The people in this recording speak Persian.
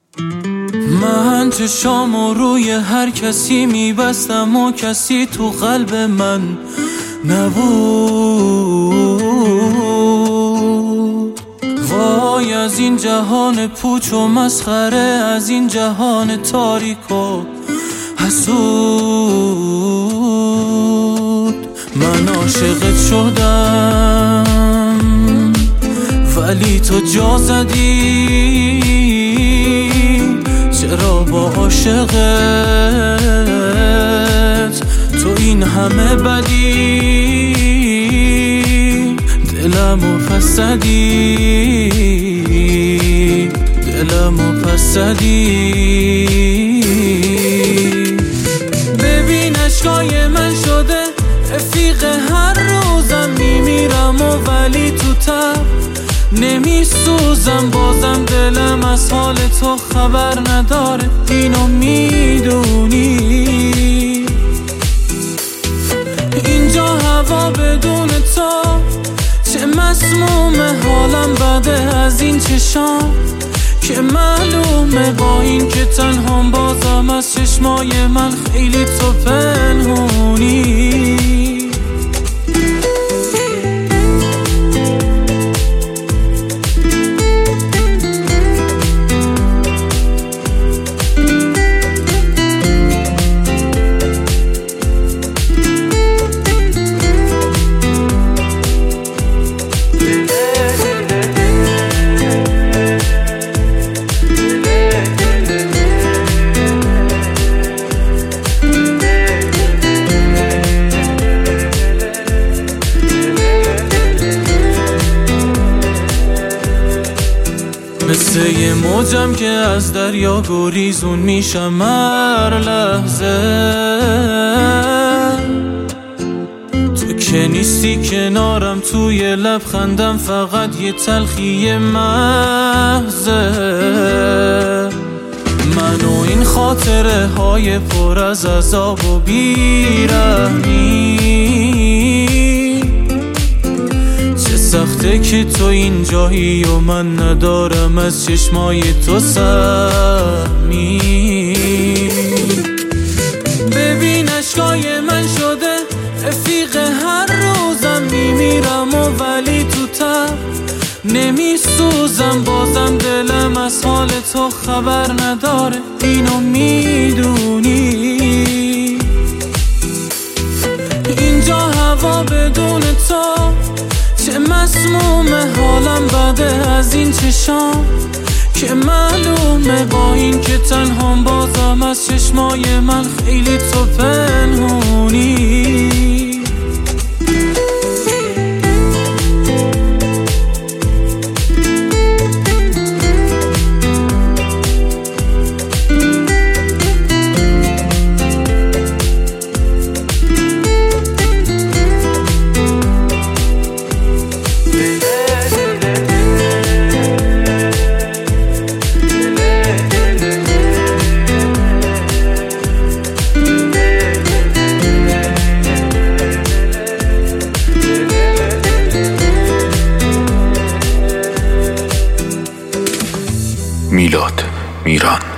من چشامو روی هر کسی میبستم و کسی تو قلب من نبود. وای از این جهان پوچ و مسخره، از این جهان تاریک و حسود. من عاشقت شدم ولی تو جا زدی، چرا با عاشقت تو این همه بدی؟ دلمو پس زدی، دلمو پس زدی. ببین اشکای من شده رفیق هر روزم، میمیرم و ولی تو تب نمی سوزم. بازم دلم از حال تو خبر نداره، اینو میدونی. اینجا هوا بدون تو چه مسمومه، حالم بده از این چشام که معلومه. با این که تنهام بازم از چشمای من خیلی تو پنهونی. مثل یه موجم که از دریا گریزون میشم هر لحظه. تو که نیستی کنارم، توی لبخندم فقط یه تلخی محضه. من و این خاطره های پر از عذاب و بیرحمی، سخته که تو اینجایی و من ندارم از چشمای تو سهمی. ببین اشکای من شده رفیق هر روزم، میمیرم و ولی تو تب نمی سوزم. بازم دلم از حال تو خبر نداره، اینو میدونی. اینجا هوا بدون تو چه مسمومه، حالم بده از این چشام که معلومه. با این که تنهام بازم از چشمای من خیلی تو پنهونی. میلاد میران.